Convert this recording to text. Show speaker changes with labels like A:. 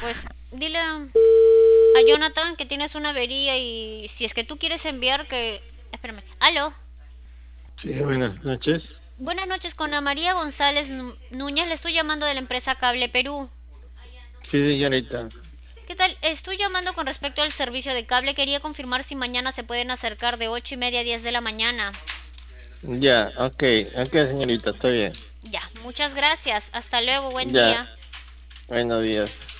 A: pues dile a Jonathan que tienes una avería y si es que tú quieres enviar que... Espérame. Aló.
B: Sí, buenas noches.
A: Buenas noches, con Ana María González Núñez. Le estoy llamando de la empresa Cable Perú.
B: Sí, señorita.
A: ¿Qué tal? Estoy llamando con respecto al servicio de cable. Quería confirmar si mañana se pueden acercar de 8:30 a 10 de la mañana.
B: Ya, ok, señorita, está bien.
A: Ya, muchas gracias. Hasta luego, buen
B: Ya,
A: día.
B: buenos días.